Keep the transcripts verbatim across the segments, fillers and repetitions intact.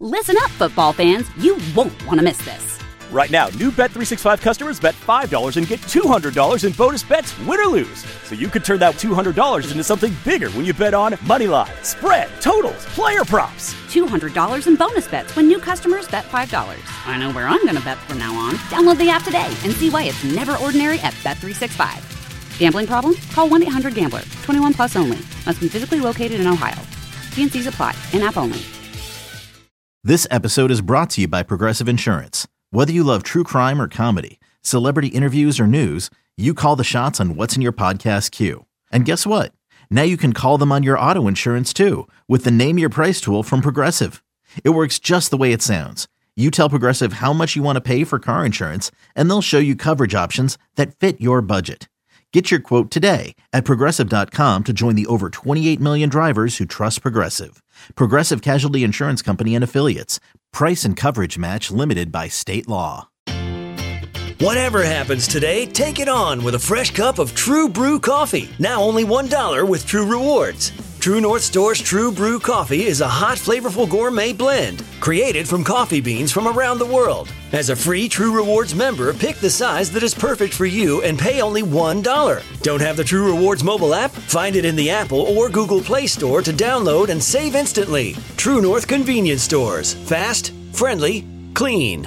Listen up, football fans. You won't want to miss this. Right now, new Bet three sixty-five customers bet five dollars and get two hundred dollars in bonus bets, win or lose. So you could turn that two hundred dollars into something bigger when you bet on money line, spread, totals, player props. two hundred dollars in bonus bets when new customers bet five dollars. I know where I'm going to bet from now on. Download the app today and see why it's never ordinary at Bet three sixty-five. Gambling problem? Call one eight hundred gambler. twenty-one plus only. Must be physically located in Ohio. T and C's apply. In-app only. This episode is brought to you by Progressive Insurance. Whether you love true crime or comedy, celebrity interviews or news, you call the shots on what's in your podcast queue. And guess what? Now you can call them on your auto insurance too with the Name Your Price tool from Progressive. It works just the way it sounds. You tell Progressive how much you want to pay for car insurance, and they'll show you coverage options that fit your budget. Get your quote today at Progressive dot com to join the over twenty-eight million drivers who trust Progressive. Progressive Casualty Insurance Company and Affiliates. Price and coverage match limited by state law. Whatever happens today, take it on with a fresh cup of True Brew coffee. Now only one dollar with True Rewards. True North Store's True Brew coffee is a hot, flavorful gourmet blend created from coffee beans from around the world. As a free True Rewards member, pick the size that is perfect for you and pay only one dollar. Don't have the True Rewards mobile app? Find it in the Apple or Google Play Store to download and save instantly. True North Convenience Stores. Fast, friendly, clean.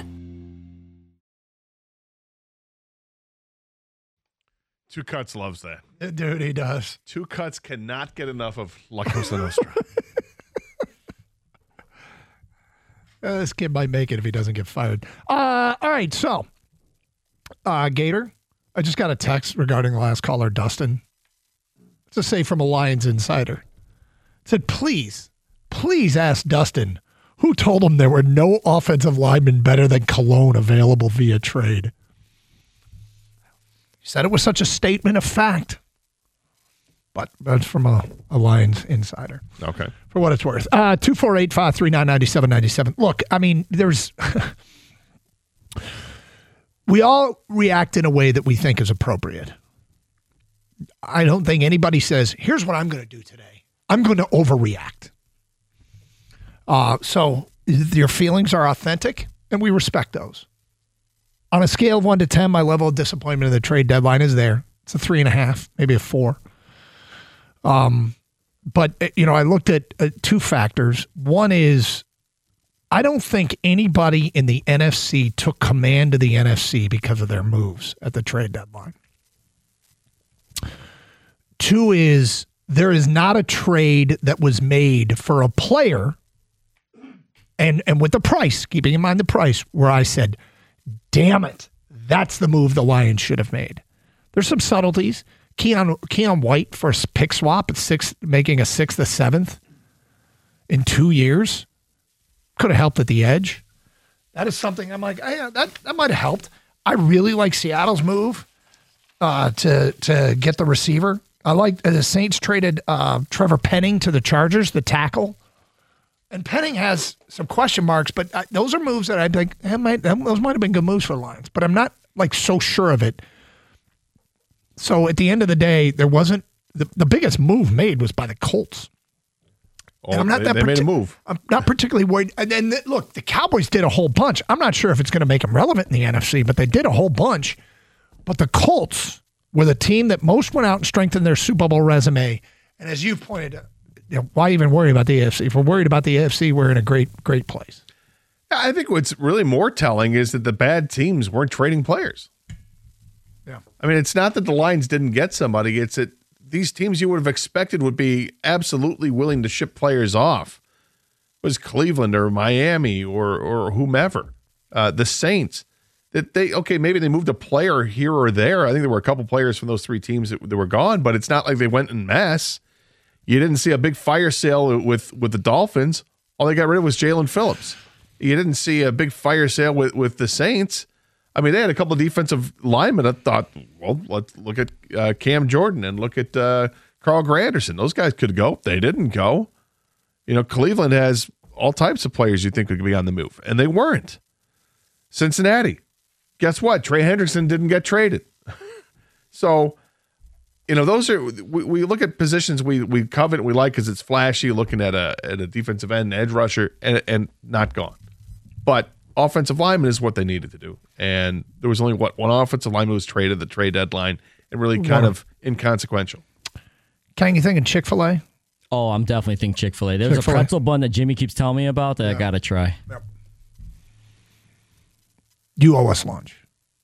Two Cuts loves that. Dude, he does. Two Cuts cannot get enough of La Cosa Nostra. uh, this kid might make it if he doesn't get fired. Uh, all right, so, uh, Gator, I just got a text regarding the last caller, Dustin. It's a say from a Lions insider. It said, please, please ask Dustin who told him there were no offensive linemen better than Cologne available via trade. Said it was such a statement of fact. But that's from a, a Lions insider. Okay. For what it's worth. Uh, two four eight, five three nine, nine seven nine seven. Look, I mean, there's... we all react in a way that we think is appropriate. I don't think anybody says, here's what I'm going to do today. I'm going to overreact. Uh, so your feelings are authentic, and we respect those. On a scale of one to ten, my level of disappointment in the trade deadline is there. It's a three and a half, maybe a four. Um, but, you know, I looked at uh, two factors. One is I don't think anybody in the N F C took command of the N F C because of their moves at the trade deadline. Two is there is not a trade that was made for a player, and, and with the price, keeping in mind the price, where I said, damn it, that's the move the Lions should have made. There's some subtleties. Keon, Keon White for a pick swap at six, making a sixth, a seventh in two years could have helped at the edge. That is something I'm like, hey, that that might have helped. I really like Seattle's move uh, to to get the receiver. I like uh, the Saints traded uh, Trevor Penning to the Chargers, the tackle. And Penning has some question marks, but I, those are moves that I'd like, eh, might, those might have been good moves for the Lions, but I'm not like so sure of it. So at the end of the day, there wasn't, the, the biggest move made was by the Colts. Oh, and I'm not they, that they partic- made a move. I'm not particularly worried. And then, look, the Cowboys did a whole bunch. I'm not sure if it's going to make them relevant in the N F C, but they did a whole bunch. But the Colts were the team that most went out and strengthened their Super Bowl resume. And as you've pointed out, you know, why even worry about the A F C? If we're worried about the A F C, we're in a great, great place. I think what's really more telling is that the bad teams weren't trading players. Yeah. I mean, it's not that the Lions didn't get somebody. It's that these teams you would have expected would be absolutely willing to ship players off. It was Cleveland or Miami or or whomever. Uh, the Saints. That they, okay, maybe they moved a player here or there. I think there were a couple players from those three teams that, that were gone, but it's not like they went en masse. You didn't see a big fire sale with, with the Dolphins. All they got rid of was Jalen Phillips. You didn't see a big fire sale with, with the Saints. I mean, they had a couple of defensive linemen that thought, well, let's look at uh, Cam Jordan and look at uh, Carl Granderson. Those guys could go. They didn't go. You know, Cleveland has all types of players you think could be on the move, and they weren't. Cincinnati. Guess what? Trey Hendrickson didn't get traded. So you know, those are we, we look at positions we we covet, we like because it's flashy. Looking at a at a defensive end, edge rusher, and and not gone. But offensive lineman is what they needed to do, and there was only what one offensive lineman was traded at the trade deadline, and really kind of inconsequential. Ken, you thinking Chick-fil-A? Oh, I'm definitely thinking Chick-fil-A. There's Chick-fil-A. a pretzel bun that Jimmy keeps telling me about that Yeah. I gotta try. Yep. You owe us lunch.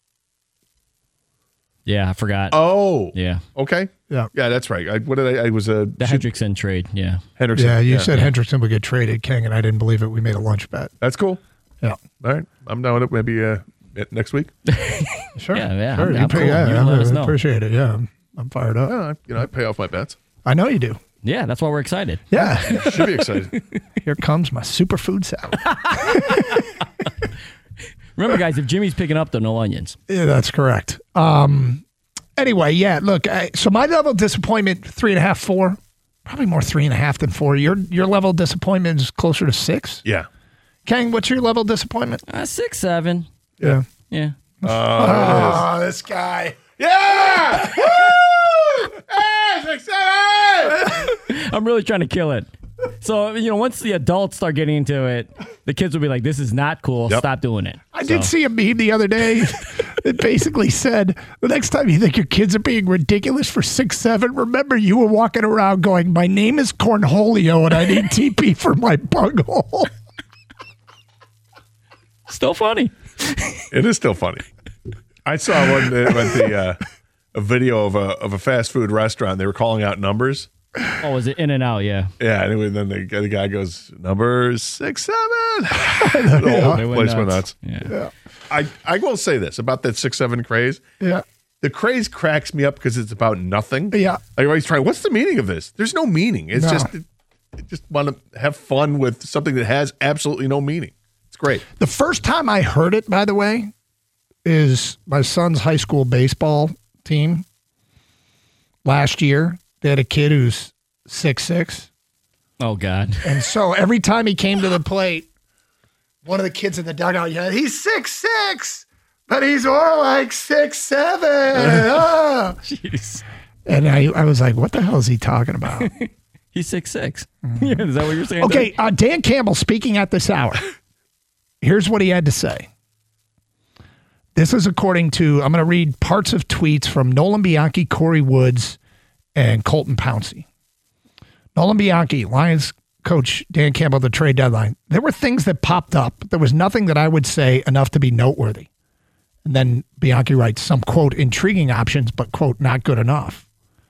Yeah, I forgot. Oh, yeah, okay, Yeah. yeah, that's right. I, what did I? I was a the Hendrickson trade. Yeah, Hendrickson. Yeah, you said Hendrickson would get traded, King, and I didn't believe it. We made a lunch bet. That's cool. Yeah. All right, I'm down with it. Maybe uh, next week. Sure. Yeah, yeah, Sure. I'm- you I'm pay, cool. yeah, You I let us know. appreciate it. Yeah. I'm, I'm fired up. Uh, you know, I pay off my bets. I know you do. yeah. That's why we're excited. Yeah. Should be excited. Here comes my superfood salad. Remember, guys, if Jimmy's picking up, though, no onions. Yeah, that's correct. Um. Anyway, yeah. Look, I, so my level of disappointment three and a half, four, probably more three and a half than four. Your your level of disappointment is closer to six. Yeah. Kang, what's your level of disappointment? Uh, six, seven. Yeah. Yeah. Oh, this guy. Yeah. Woo! Hey, six, seven! I'm really trying to kill it. So, you know, once the adults start getting into it, the kids will be like, this is not cool. Yep. Stop doing it. I So- did see a meme the other day that basically said, the next time you think your kids are being ridiculous for six, seven, remember you were walking around going, my name is Cornholio and I need T P for my bunghole. Still funny. It is still funny. I saw one that went the uh, a video of a of a fast food restaurant. They were calling out numbers. Oh, is it In and Out? Yeah. Yeah, anyway, then the, the guy goes, number six, seven. The whole They went place went nuts. nuts. Yeah. I, I will say this about that six, seven craze. Yeah. The craze cracks me up because it's about nothing. Yeah. Like, always trying, what's the meaning of this? There's no meaning. It's No. just, I just want to have fun with something that has absolutely no meaning. It's great. The first time I heard it, by the way, is my son's high school baseball team. Last year, they had a kid who's six six. Oh, God. And so every time he came to the plate, one of the kids in the dugout yelled, he's six six, but he's more like six seven. Ah. Jeez. And I, I was like, what the hell is he talking about? He's six six. Yeah, is that what you're saying? Okay, uh, Dan Campbell speaking at this hour. Here's what he had to say. This is according to, I'm going to read parts of tweets from Nolan Bianchi, Corey Woods, and Colton Pouncey. Nolan Bianchi, Lions coach Dan Campbell, the trade deadline. There were things that popped up. There was nothing that I would say enough to be noteworthy. And then Bianchi writes some, quote, intriguing options, but, quote, not good enough.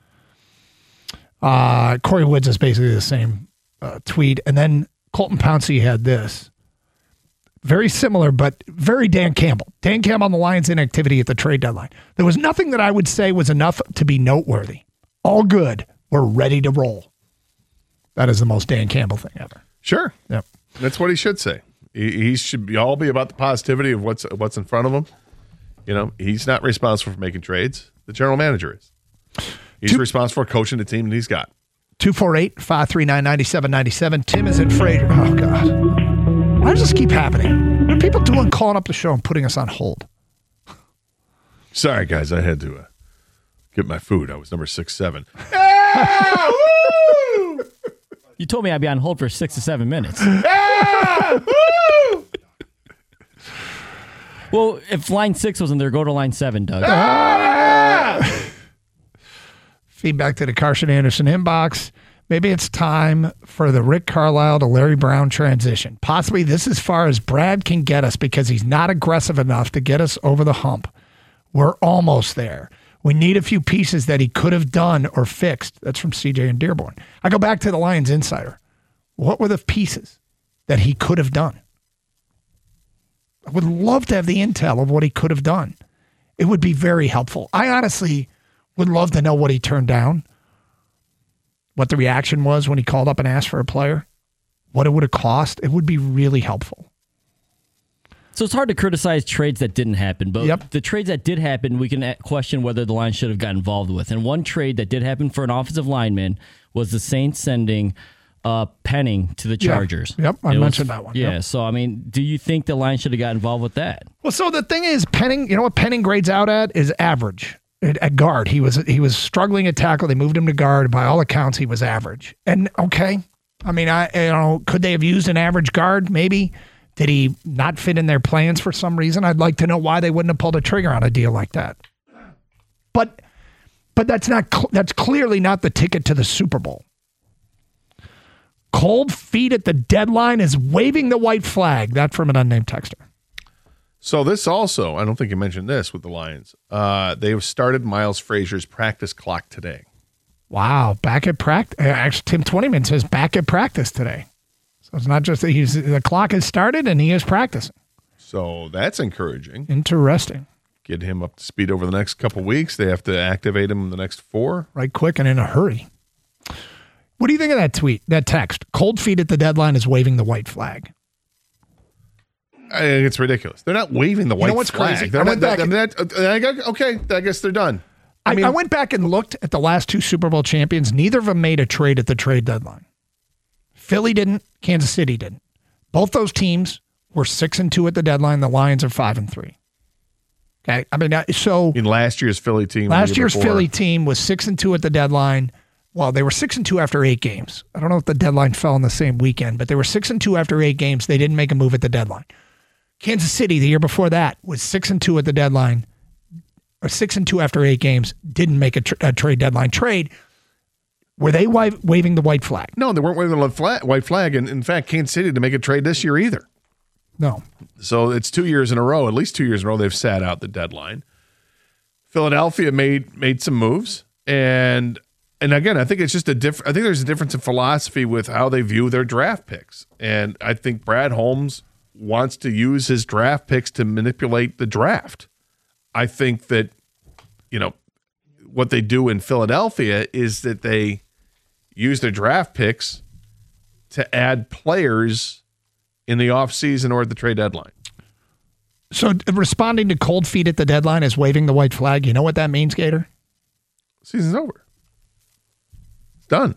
Uh, Corey Woods is basically the same uh, tweet. And then Colton Pouncey had this. Very similar, but very Dan Campbell. Dan Campbell on the Lions' inactivity at the trade deadline. There was nothing that I would say was enough to be noteworthy. All good. We're ready to roll. That is the most Dan Campbell thing ever. Sure. Yep. That's what he should say. He, he should be all be about the positivity of what's what's in front of him. You know, he's not responsible for making trades. The general manager is. He's Two- responsible for coaching the team that he's got. two four eight, five three nine, nine seven nine seven. Tim is in Fraser. Oh, God. Why does this keep happening? What are people doing calling up the show and putting us on hold? Sorry, guys, I had to uh, get my food. I was number six seven. You told me I'd be on hold for six to seven minutes. Well, if line six wasn't there, go to line seven, Doug. Feedback to the Carson Anderson inbox. Maybe it's time for the Rick Carlisle to Larry Brown transition. Possibly this is as far as Brad can get us because he's not aggressive enough to get us over the hump. We're almost there. We need a few pieces that he could have done or fixed. That's from C J and Dearborn. I go back to the Lions Insider. What were the pieces that he could have done? I would love to have the intel of what he could have done. It would be very helpful. I honestly would love to know what he turned down, what the reaction was when he called up and asked for a player, what it would have cost. It would be really helpful. So it's hard to criticize trades that didn't happen, but Yep. the trades that did happen, we can a- question whether the Lions should have got involved with. And one trade that did happen for an offensive lineman was the Saints sending uh, Penning to the Yeah. Chargers. Yep, I It was- mentioned that one. Yeah, Yep. so I mean, do you think the Lions should have got involved with that? Well, so the thing is, Penning, you know what Penning grades out at is average. at, at guard. He was he was struggling at tackle. They moved him to guard. By all accounts, he was average. And okay, I mean, I you know, could they have used an average guard? Maybe. Did he not fit in their plans for some reason? I'd like to know why they wouldn't have pulled a trigger on a deal like that. But but that's not cl- that's clearly not the ticket to the Super Bowl. Cold feet at the deadline is waving the white flag. That from an unnamed texter. So this also, I don't think you mentioned this with the Lions. Uh, they have started Miles Frazier's practice clock today. Wow, back at practice. Actually, Tim Twentyman says back at practice today. So it's not just that he's the clock has started and he is practicing. So that's encouraging. Interesting. Get him up to speed over the next couple weeks. They have to activate him in the next four. Right quick and in a hurry. What do you think of that tweet, that text? Cold feet at the deadline is waving the white flag. I think it's ridiculous. They're not waving the white you know what's flag. Crazy? They're I not, went back I mean, that, I got, okay, I guess they're done. I, I, mean, I went back and looked at the last two Super Bowl champions. Neither of them made a trade at the trade deadline. Philly didn't. Kansas City didn't. Both those teams were six and two at the deadline. The Lions are five and three. Okay, I mean, so in last year's Philly team, last year's before. Philly team was six and two at the deadline. Well, they were six and two after eight games. I don't know if the deadline fell on the same weekend, but they were six and two after eight games. They didn't make a move at the deadline. Kansas City, the year before that, was six and two at the deadline, or six and two after eight games. Didn't make a, tr- a trade deadline trade. Were they wa- waving the white flag? No, they weren't waving the flag, white flag. And in fact, Kansas City to make a trade this year either. No. So it's two years in a row, at least two years in a row, they've sat out the deadline. Philadelphia made made some moves, and and again, I think it's just a different. I think there's a difference in philosophy with how they view their draft picks, and I think Brad Holmes wants to use his draft picks to manipulate the draft. I think that, you know, what they do in Philadelphia is that they use their draft picks to add players in the offseason or at the trade deadline. So responding to cold feet at the deadline is waving the white flag. You know what that means, Gator? Season's over. It's done.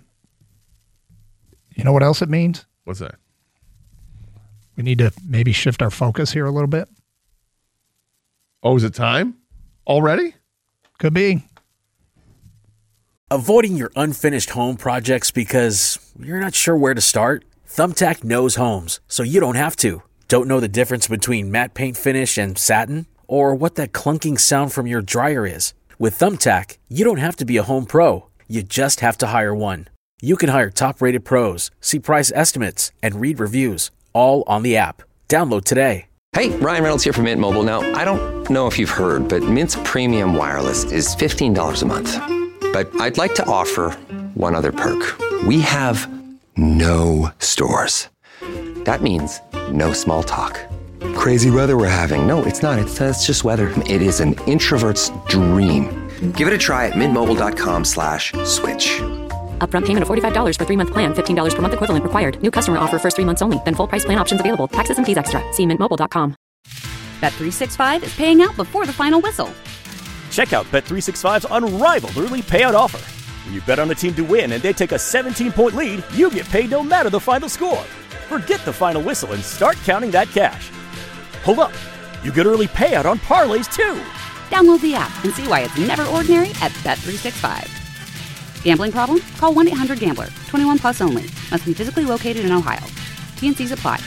You know what else it means? What's that? We need to maybe shift our focus here a little bit. Oh, is it time already? Could be. Avoiding your unfinished home projects because you're not sure where to start? Thumbtack knows homes, so you don't have to. Don't know the difference between matte paint finish and satin? Or what that clunking sound from your dryer is? With Thumbtack, you don't have to be a home pro. You just have to hire one. You can hire top-rated pros, see price estimates, and read reviews, all on the app. Download today. Hey, Ryan Reynolds here from Mint Mobile. Now, I don't know if you've heard, but Mint's premium wireless is fifteen dollars a month. But I'd like to offer one other perk. We have no stores. That means no small talk. Crazy weather we're having. No, it's not. It's, it's just weather. It is an introvert's dream. Give it a try at mintmobile.com slash switch. Upfront payment of forty-five dollars for three-month plan. fifteen dollars per month equivalent required. New customer offer first three months only. Then full price plan options available. Taxes and fees extra. See mint mobile dot com. Bet three sixty-five is paying out before the final whistle. Check out Bet three sixty-five's unrivaled early payout offer. When you bet on a team to win and they take a seventeen-point lead, you get paid no matter the final score. Forget the final whistle and start counting that cash. Hold up. You get early payout on parlays, too. Download the app and see why it's never ordinary at Bet three sixty-five. Gambling problem? Call one eight hundred gambler. twenty-one plus only. Must be physically located in Ohio. T and C's apply.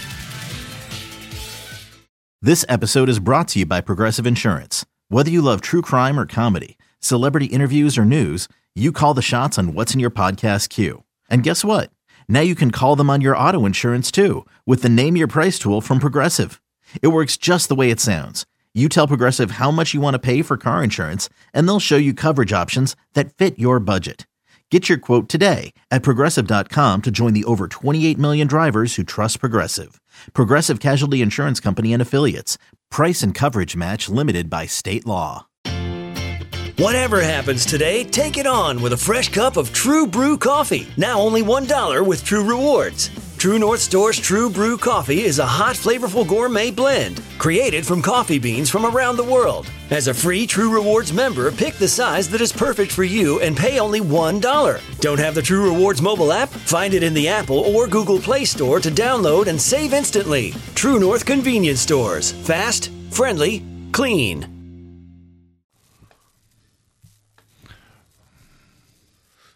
This episode is brought to you by Progressive Insurance. Whether you love true crime or comedy, celebrity interviews or news, you call the shots on what's in your podcast queue. And guess what? Now you can call them on your auto insurance too with the Name Your Price tool from Progressive. It works just the way it sounds. You tell Progressive how much you want to pay for car insurance, and they'll show you coverage options that fit your budget. Get your quote today at Progressive dot com to join the over twenty-eight million drivers who trust Progressive. Progressive Casualty Insurance Company and Affiliates. Price and coverage match limited by state law. Whatever happens today, take it on with a fresh cup of True Brew coffee. Now only one dollar with True Rewards. True North Store's True Brew coffee is a hot, flavorful gourmet blend created from coffee beans from around the world. As a free True Rewards member, pick the size that is perfect for you and pay only one dollar. Don't have the True Rewards mobile app? Find it in the Apple or Google Play Store to download and save instantly. True North Convenience Stores. Fast, friendly, clean.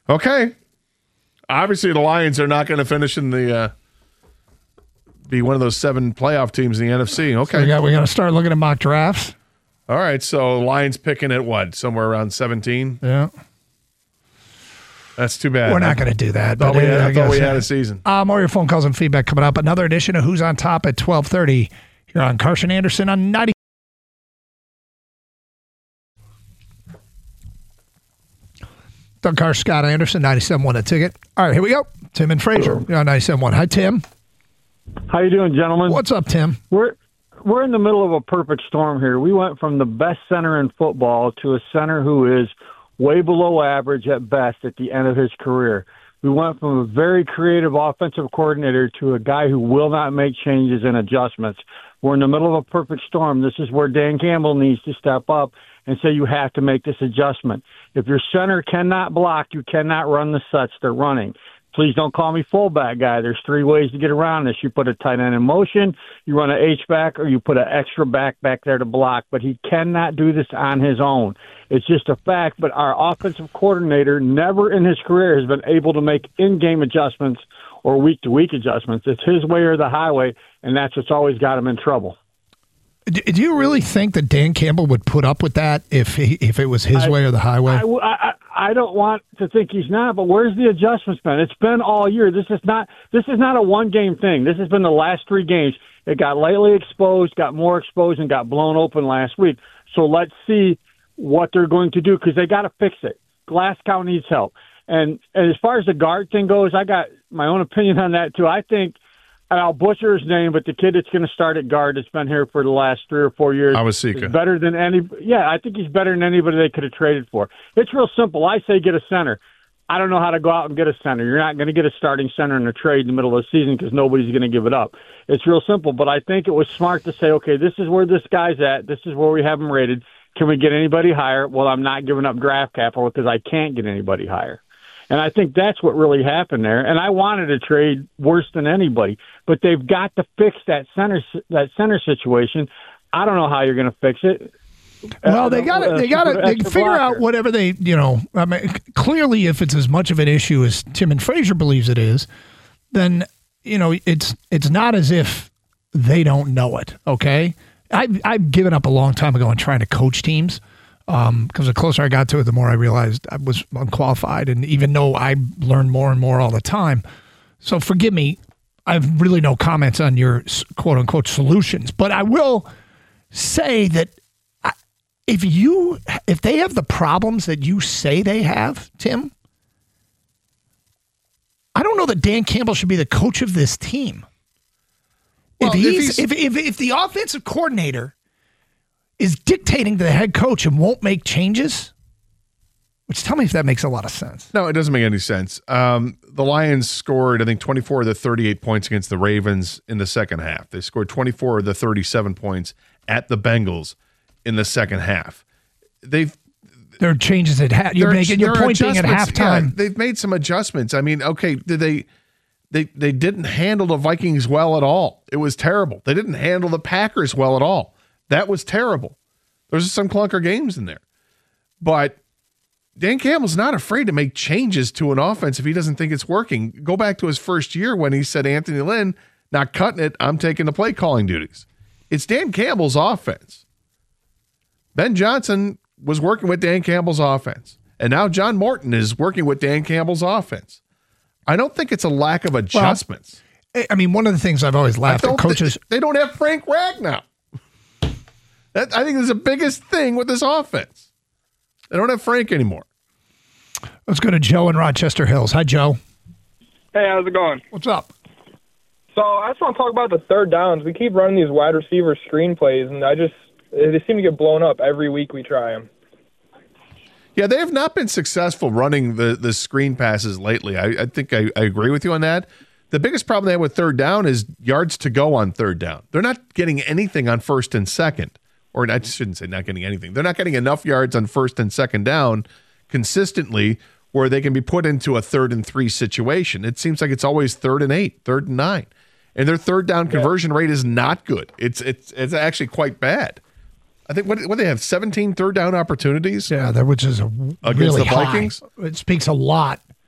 Okay. Obviously, the Lions are not going to finish in the uh, be one of those seven playoff teams in the N F C. Okay. So we got we got to start looking at mock drafts. All right. So Lions picking at what? Somewhere around seventeen? Yeah. That's too bad. We're not going to do that. I thought, but we, had, I I thought we guess, had a season. Uh, more of your phone calls and feedback coming up. Another edition of Who's on Top at twelve thirty here on Carson Anderson on ninety. Doug Carr, Scott Anderson, ninety-seven point one A Ticket. All right, here we go. Tim and Frazier, you're on ninety-seven point one. Hi, Tim. How you doing, gentlemen? What's up, Tim? We're we're in the middle of a perfect storm here. We went from the best center in football to a center who is way below average at best at the end of his career. We went from a very creative offensive coordinator to a guy who will not make changes and adjustments. We're in the middle of a perfect storm. This is where Dan Campbell needs to step up and say you have to make this adjustment. If your center cannot block, you cannot run the sets they're running. Please don't call me fullback guy. There's three ways to get around this. You put a tight end in motion, you run an H-back, or you put an extra back back there to block. But he cannot do this on his own. It's just a fact. But our offensive coordinator never in his career has been able to make in-game adjustments or week-to-week adjustments. It's his way or the highway, and that's what's always got him in trouble. Do you really think that Dan Campbell would put up with that if he, if it was his I, way or the highway? I, I, I don't want to think he's not, but where's the adjustments been? It's been all year. This is not this is not a one-game thing. This has been the last three games. It got lately exposed, got more exposed, and got blown open last week. So let's see what they're going to do because they got to fix it. Glasgow needs help. And, and as far as the guard thing goes, I got my own opinion on that, too. I think I'll butcher his name, but the kid that's going to start at guard that's been here for the last three or four years Awosika. is better than any. Yeah, I think he's better than anybody they could have traded for. It's real simple. I say get a center. I don't know how to go out and get a center. You're not going to get a starting center in a trade in the middle of the season because nobody's going to give it up. It's real simple, but I think it was smart to say, okay, this is where this guy's at. This is where we have him rated. Can we get anybody higher? Well, I'm not giving up draft capital because I can't get anybody higher. And I think that's what really happened there. And I wanted to trade worse than anybody, but they've got to fix that center that center situation. I don't know how you're going to fix it. Well, they got to they got to they figure blocker. out whatever they you know. I mean, clearly, if it's as much of an issue as Tim and Frazier believes it is, then you know it's it's not as if they don't know it. Okay, I've I've given up a long time ago on trying to coach teams. Um, because the closer I got to it, the more I realized I was unqualified. And even though I learn more and more all the time, so forgive me, I have really no comments on your quote unquote solutions. But I will say that if you, if they have the problems that you say they have, Tim, I don't know that Dan Campbell should be the coach of this team. Well, if he's, if, he's if, if if the offensive coordinator is dictating to the head coach and won't make changes, which tell me if that makes a lot of sense. No, it doesn't make any sense. Um, the Lions scored, I think, twenty-four of the thirty-eight points against the Ravens in the second half. They scored twenty-four of the thirty-seven points at the Bengals in the second half. They've there are changes at half. You're making your point being at halftime. Yeah, they've made some adjustments. I mean, okay, did they? They they didn't handle the Vikings well at all. It was terrible. They didn't handle the Packers well at all. That was terrible. There's some clunker games in there. But Dan Campbell's not afraid to make changes to an offense if he doesn't think it's working. Go back to his first year when he said, Anthony Lynn, not cutting it, I'm taking the play calling duties. It's Dan Campbell's offense. Ben Johnson was working with Dan Campbell's offense. And now John Morton is working with Dan Campbell's offense. I don't think it's a lack of adjustments. Well, I mean, one of the things I've always laughed at coaches. Th- they don't have Frank Ragnow. That, I think is the biggest thing with this offense. They don't have Frank anymore. Let's go to Joe in Rochester Hills. Hi, Joe. Hey, how's it going? What's up? So I just want to talk about the third downs. We keep running these wide receiver screen plays, and I just they seem to get blown up every week we try them. Yeah, they have not been successful running the, the screen passes lately. I, I think I, I agree with you on that. The biggest problem they have with third down is yards to go on third down. They're not getting anything on first and second. Or I shouldn't say not getting anything. They're not getting enough yards on first and second down consistently where they can be put into a third and three situation. It seems like it's always third and eight, third and nine. And their third down conversion yeah. rate is not good. It's it's it's actually quite bad. I think what what they have seventeen third down opportunities. Yeah, that which is a against really the Vikings. High. It speaks a lot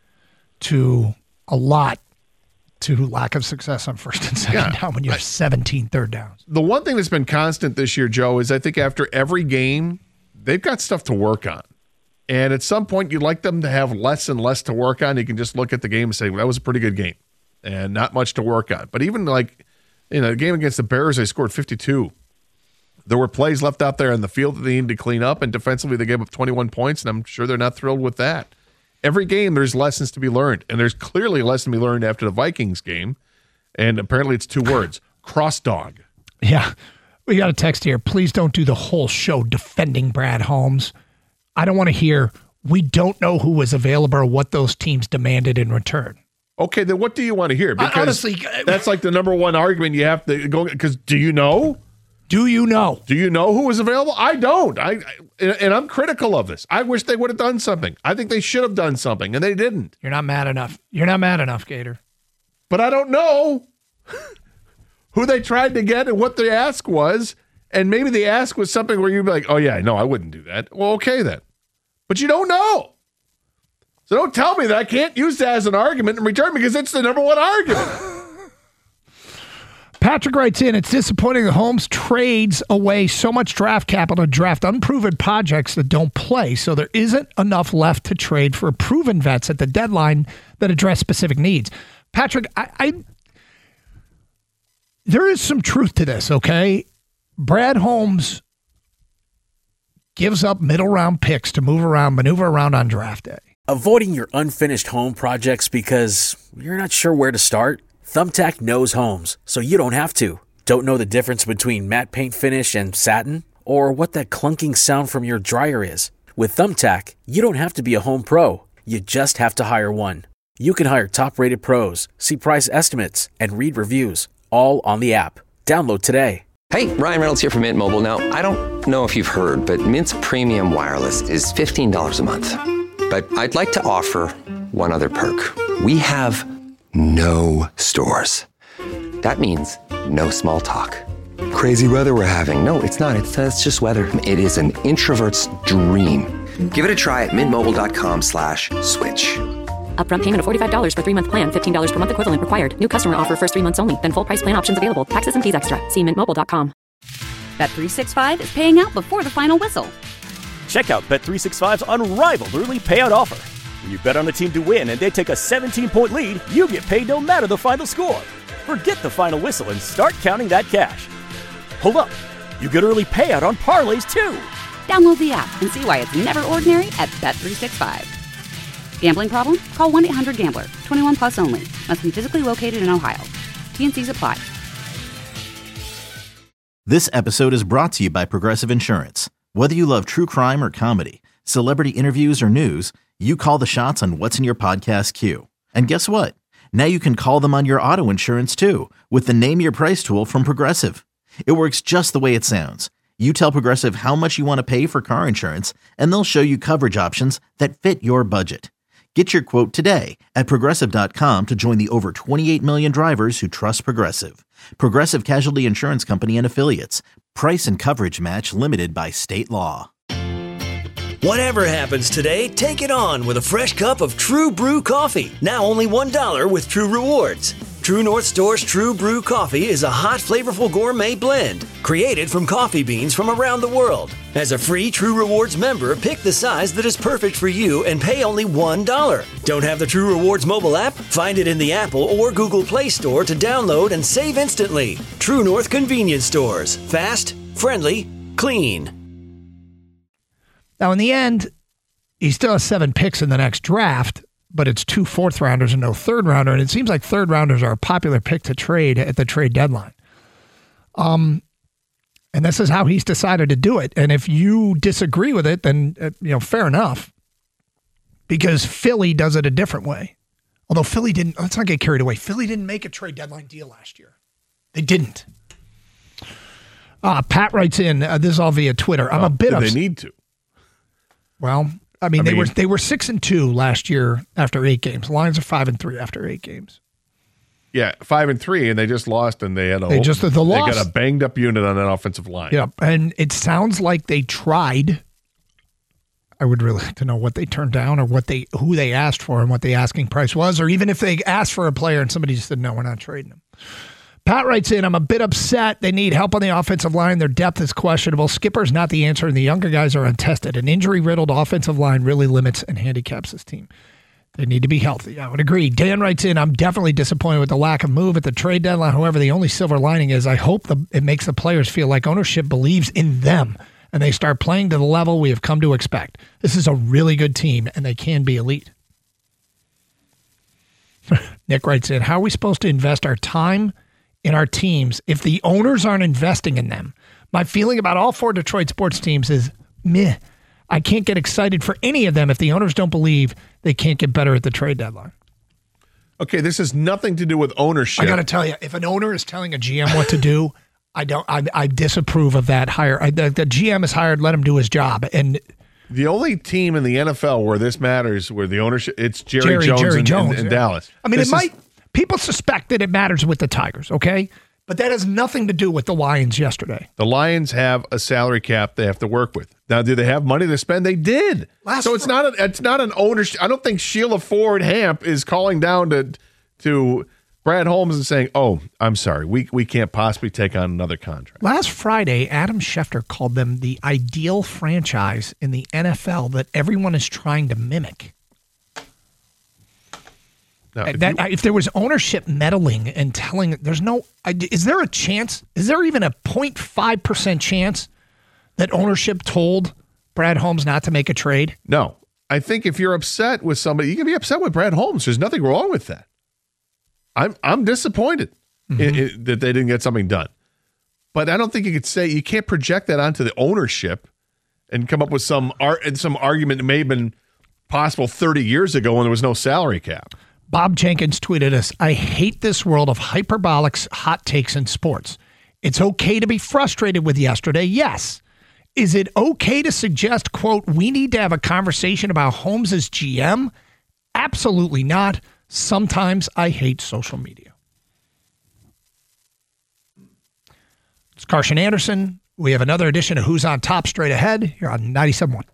to a lot to lack of success on first and second Yeah. down when you have seventeen third downs. The one thing that's been constant this year, Joe, is I think after every game, they've got stuff to work on. And at some point, you'd like them to have less and less to work on. You can just look at the game and say, well, that was a pretty good game and not much to work on. But even like, you know, the game against the Bears, they scored fifty-two. There were plays left out there in the field that they needed to clean up, and defensively they gave up twenty-one points, and I'm sure they're not thrilled with that. Every game, there's lessons to be learned, and there's clearly a lesson to be learned after the Vikings game, and apparently it's two words, cross dog. Yeah. We got a text here. Please don't do the whole show defending Brad Holmes. I don't want to hear, we don't know who was available or what those teams demanded in return. Okay, then what do you want to hear? Because honestly, that's like the number one argument you have to go, because do you know? Do you know? Do you know who was available? I don't. I, I and I'm critical of this. I wish they would have done something. I think they should have done something, and they didn't. You're not mad enough. You're not mad enough, Gator. But I don't know who they tried to get and what the ask was, and maybe the ask was something where you'd be like, oh, yeah, no, I wouldn't do that. Well, okay, then. But you don't know. So don't tell me that I can't use that as an argument in return because it's the number one argument. Patrick writes in, it's disappointing that Holmes trades away so much draft capital to draft unproven projects that don't play, so there isn't enough left to trade for proven vets at the deadline that address specific needs. Patrick, I, I there is some truth to this, okay? Brad Holmes gives up middle round picks to move around, maneuver around on draft day. Avoiding your unfinished home projects because you're not sure where to start? Thumbtack knows homes, so you don't have to. Don't know the difference between matte paint finish and satin? Or what that clunking sound from your dryer is? With Thumbtack, you don't have to be a home pro. You just have to hire one. You can hire top-rated pros, see price estimates, and read reviews, all on the app. Download today. Hey, Ryan Reynolds here from Mint Mobile. Now, I don't know if you've heard, but Mint's premium wireless is fifteen dollars a month. But I'd like to offer one other perk. We have no stores. That means no small talk. Crazy weather we're having. No, it's not. It's, uh, it's just weather. It is an introvert's dream. Give it a try at mintmobile.com slash switch. Upfront payment of forty-five dollars for three-month plan, fifteen dollars per month equivalent required. New customer offer first three months only, then full price plan options available. Taxes and fees extra. See mint mobile dot com. Bet three sixty-five is paying out before the final whistle. Check out Bet three sixty-five's unrivaled early payout offer. When you bet on a team to win and they take a seventeen-point lead, you get paid no matter the final score. Forget the final whistle and start counting that cash. Hold up. You get early payout on parlays, too. Download the app and see why it's never ordinary at Bet three sixty-five. Gambling problem? Call one eight hundred gambler. twenty-one plus only. Must be physically located in Ohio. T and C's apply. This episode is brought to you by Progressive Insurance. Whether you love true crime or comedy, celebrity interviews or news, you call the shots on what's in your podcast queue. And guess what? Now you can call them on your auto insurance too with the Name Your Price tool from Progressive. It works just the way it sounds. You tell Progressive how much you want to pay for car insurance, and they'll show you coverage options that fit your budget. Get your quote today at Progressive dot com to join the over twenty-eight million drivers who trust Progressive. Progressive Casualty Insurance Company and Affiliates. Price and coverage match limited by state law. Whatever happens today, take it on with a fresh cup of True Brew coffee. Now only one dollar with True Rewards. True North Store's True Brew coffee is a hot, flavorful gourmet blend created from coffee beans from around the world. As a free True Rewards member, pick the size that is perfect for you and pay only one dollar. Don't have the True Rewards mobile app? Find it in the Apple or Google Play Store to download and save instantly. True North Convenience Stores. Fast, friendly, clean. Now, in the end, he still has seven picks in the next draft, but it's two fourth rounders and no third rounder. And it seems like third rounders are a popular pick to trade at the trade deadline. Um, and this is how he's decided to do it. And if you disagree with it, then, uh, you know, fair enough, because Philly does it a different way. Although Philly didn't, let's not get carried away. Philly didn't make a trade deadline deal last year. They didn't. Uh, Pat writes in, uh, this is all via Twitter. I'm oh, a bit upset. They need to. Well, I mean, I they mean, were they were six and two last year after eight games. Lions are five and three after eight games. Yeah, five and three, and they just lost, and they had a they just the loss. They got a banged up unit on that offensive line. Yeah, and it sounds like they tried. I would really like to know what they turned down or what they who they asked for and what the asking price was, or even if they asked for a player and somebody just said, no, we're not trading him. Pat writes in, I'm a bit upset. They need help on the offensive line. Their depth is questionable. Skipper's not the answer, and the younger guys are untested. An injury-riddled offensive line really limits and handicaps this team. They need to be healthy. I would agree. Dan writes in, I'm definitely disappointed with the lack of move at the trade deadline. However, the only silver lining is I hope the, it makes the players feel like ownership believes in them and they start playing to the level we have come to expect. This is a really good team, and they can be elite. Nick writes in, how are we supposed to invest our time in our teams if the owners aren't investing in them? My feeling about all four Detroit sports teams is meh. I can't get excited for any of them if the owners don't believe they can't get better at the trade deadline. Okay, this has nothing to do with ownership. I got to tell you, if an owner is telling a G M what to do, I don't. I, I disapprove of that hire. I, the, the G M is hired, let him do his job. And the only team in the N F L where this matters, where the ownership, it's Jerry, Jerry Jones, Jerry in, Jones in, in yeah. Dallas. I mean, this it might. Is, people suspect that it matters with the Tigers, okay? But that has nothing to do with the Lions yesterday. The Lions have a salary cap they have to work with. Now, do they have money to spend? They did. Last so it's not a, it's not an ownership. I don't think Sheila Ford Hamp is calling down to to Brad Holmes and saying, "Oh, I'm sorry, we we can't possibly take on another contract." Last Friday, Adam Schefter called them the ideal franchise in the N F L that everyone is trying to mimic. Now, if, that, you, if there was ownership meddling and telling, there's no, is there a chance, is there even a zero point five percent chance that ownership told Brad Holmes not to make a trade? No. I think if you're upset with somebody, you can be upset with Brad Holmes. There's nothing wrong with that. I'm I'm disappointed mm-hmm. in, in, that they didn't get something done. But I don't think you could say, you can't project that onto the ownership and come up with some art and some argument that may have been possible thirty years ago when there was no salary cap. Bob Jenkins tweeted us, I hate this world of hyperbolic hot takes in sports. It's okay to be frustrated with yesterday, yes. Is it okay to suggest, quote, we need to have a conversation about Holmes as G M? Absolutely not. Sometimes I hate social media. It's Carson Anderson. We have another edition of Who's on Top straight ahead here on ninety-seven point one.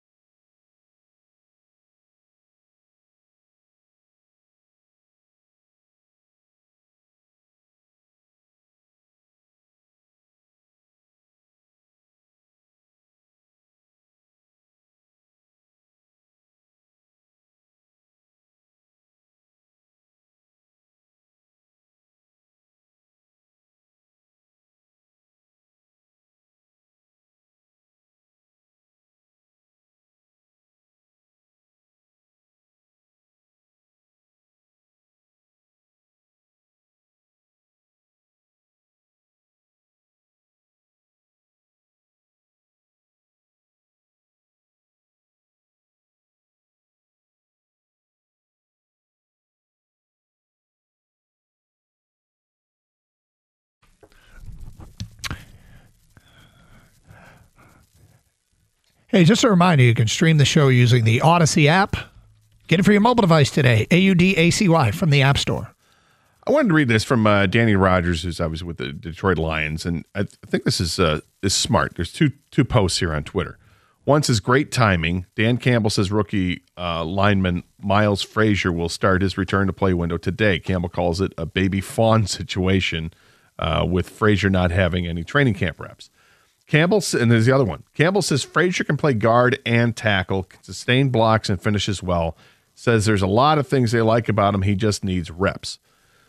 Hey, just a reminder, you can stream the show using the Odyssey app. Get it for your mobile device today, A U D A C Y, from the App Store. I wanted to read this from uh, Danny Rogers, who's I was with the Detroit Lions, and I th- I think this is uh, is smart. There's two two posts here on Twitter. One says, great timing. Dan Campbell says rookie uh, lineman Miles Frazier will start his return to play window today. Campbell calls it a baby fawn situation uh, with Frazier not having any training camp reps. Campbell, and there's the other one. Campbell says Frazier can play guard and tackle, can sustain blocks, and finishes well. Says there's a lot of things they like about him. He just needs reps.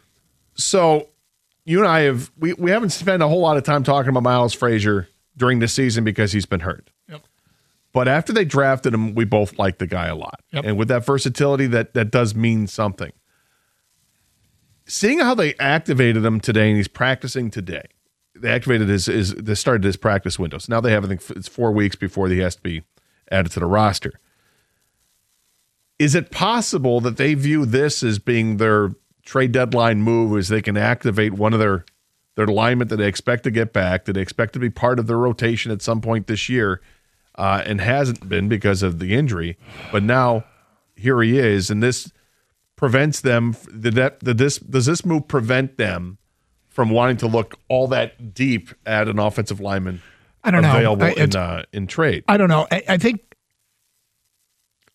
So you and I have we, we haven't spent a whole lot of time talking about Miles Frazier during the season because he's been hurt. Yep. But after they drafted him, we both liked the guy a lot. Yep. And with that versatility, that that does mean something. Seeing how they activated him today, and he's practicing today. They activated his, his they started his practice window. So now they have, I think it's four weeks before he has to be added to the roster. Is it possible that they view this as being their trade deadline move, as they can activate one of their their alignment that they expect to get back, that they expect to be part of their rotation at some point this year, uh, and hasn't been because of the injury, but now here he is, and this prevents them. Did that, did this, does this move prevent them from wanting to look all that deep at an offensive lineman I don't available know. I, in uh, in trade? I don't know. I, I think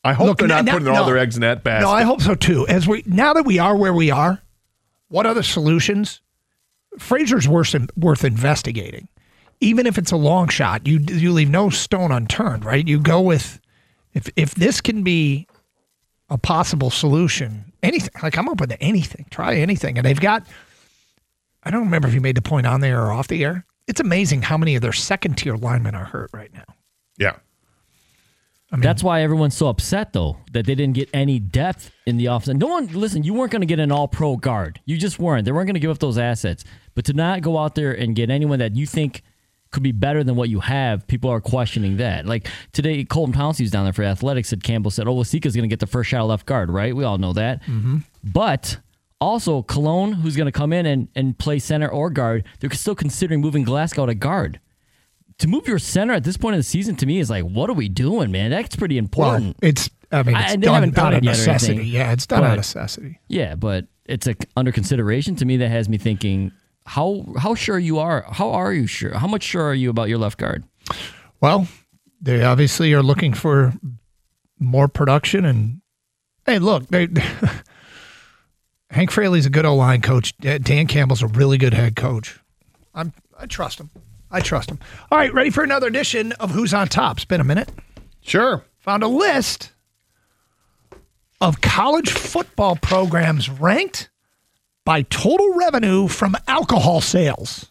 I hope Look, they're not now- putting all no. their eggs in that basket. No, I hope so too. As we now that we are where we are, what other solutions? Frazier's worth worth investigating, even if it's a long shot. You you leave no stone unturned, right? You go with if if this can be a possible solution, anything. Like I'm open to anything. Try anything, and they've got. I don't remember if you made the point on there or off the air. It's amazing how many of their second tier linemen are hurt right now. Yeah. I mean, That's why everyone's so upset, though, that they didn't get any depth in the offense. No one, listen, you weren't going to get an all-pro guard. You just weren't. They weren't going to give up those assets. But to not go out there and get anyone that you think could be better than what you have, people are questioning that. Like today, Colton Pouncey was down there for athletics, said Campbell said, oh, Wasika's going to get the first shot at left guard, right? We all know that. Mm-hmm. But also, Cologne, who's going to come in and, and play center or guard, they're still considering moving Glasgow to guard. To move your center at this point in the season, to me, is like, what are we doing, man? That's pretty important. Well, it's, I mean, it's I- they done haven't done out of it yet or necessity. anything, Yeah, it's done out of but- necessity. Yeah, but it's a, under consideration to me that has me thinking, how how sure you are? How are you sure? How much sure are you about your left guard? Well, they obviously are looking for more production. And hey, look, they, Hank Fraley's a good O-line coach. Dan Campbell's a really good head coach. I'm, I trust him. I trust him. All right, ready for another edition of Who's on Top? It's been a minute. Sure. Found a list of college football programs ranked by total revenue from alcohol sales.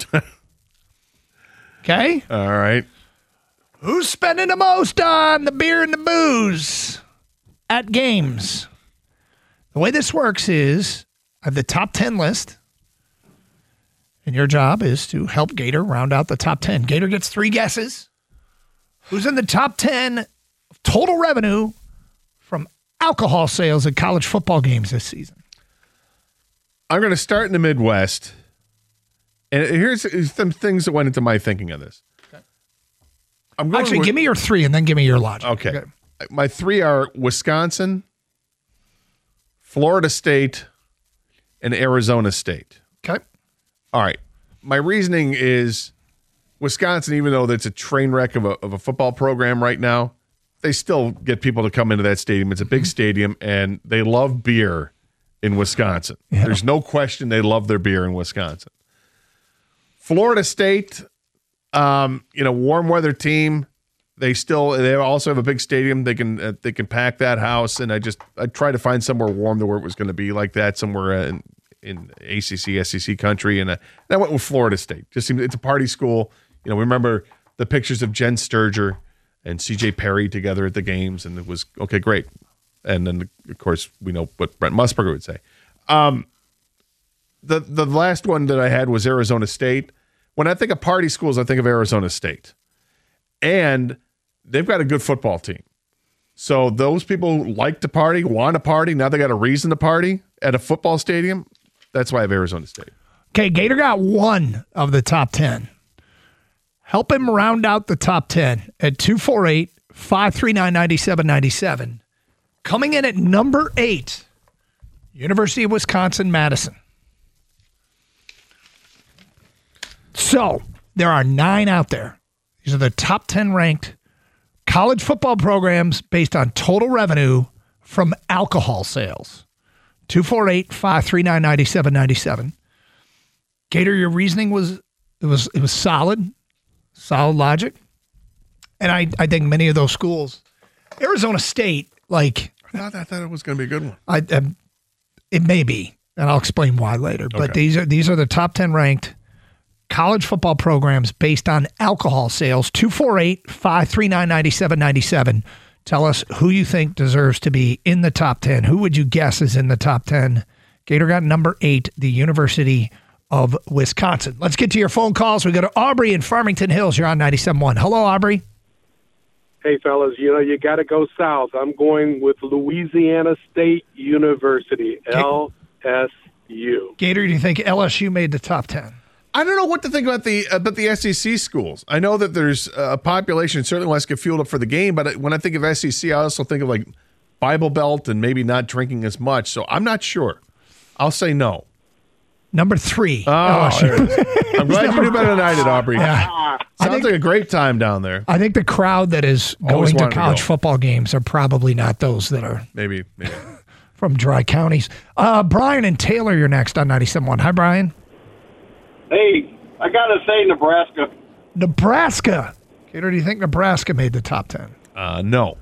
Okay? All right. Who's spending the most on the beer and the booze at games? The way this works is I have the top ten list, and your job is to help Gator round out the top ten. Gator gets three guesses. Who's in the top ten of total revenue from alcohol sales at college football games this season? I'm going to start in the Midwest. And here's some things that went into my thinking of this. Okay. I'm going Actually, with, give me your three and then give me your logic. Okay. okay. My three are Wisconsin, Florida State, and Arizona State. Okay. All right. My reasoning is Wisconsin, even though it's a train wreck of a, of a football program right now, they still get people to come into that stadium. It's a big stadium, and they love beer in Wisconsin. Yeah. There's no question they love their beer in Wisconsin. Florida State, um, you know, warm weather team. They still they also have a big stadium. They can uh, they can pack that house, and I just I tried to find somewhere warm to where it was going to be like that somewhere in, in A C C, S E C country, and, uh, and I went with Florida State. Just seems it's a party school. You know, remember the pictures of Jen Sturger and C J Perry together at the games, and it was okay, great. And then, of course, we know what Brent Musburger would say. Um, the the last one that I had was Arizona State. When I think of party schools, I think of Arizona State. And they've got a good football team. So those people who like to party, want to party, now they got a reason to party at a football stadium. That's why I have Arizona State. Okay, Gator got one of the top ten. Help him round out the top ten at two four eight, five three nine, nine seven nine seven. Coming in at number eight, University of Wisconsin-Madison. So there are nine out there. These are the top ten ranked college football programs based on total revenue from alcohol sales. two four eight, five three nine, nine seven nine seven. Gator, your reasoning was it was it was solid, solid logic. And I, I think many of those schools, Arizona State, like I thought, I thought it was going to be a good one. I, um, it may be, and I'll explain why later. But Okay. these are these are the top ten ranked college football programs based on alcohol sales. two four eight, five three nine, nine seven nine seven. Tell us who you think deserves to be in the top ten. Who would you guess is in the top ten? Gator got number eight, the University of Wisconsin. Let's get to your phone calls. We go to Aubrey in Farmington Hills. You're on ninety-seven point one. Hello, Aubrey. Hey, fellas, you know, you got to go south. I'm going with Louisiana State University, L S U. Gator, do you think L S U made the top ten? I don't know what to think about the about the S E C schools. I know that there's a population certainly wants to get fueled up for the game, but when I think of S E C, I also think of like Bible Belt and maybe not drinking as much. So I'm not sure. I'll say no. Number three. Oh, L S U. there it is. I'm glad you knew better than I did, Aubrey. Yeah. Sounds think, like a great time down there. I think the crowd that is Always going to wanted to college go. football games are probably not those that are Maybe, maybe. from dry counties. Uh, Brian and Taylor, you're next on ninety-seven point one. Hi, Brian. Hey, I got to say Nebraska. Nebraska. Gator, do you think Nebraska made the top ten? Uh, no.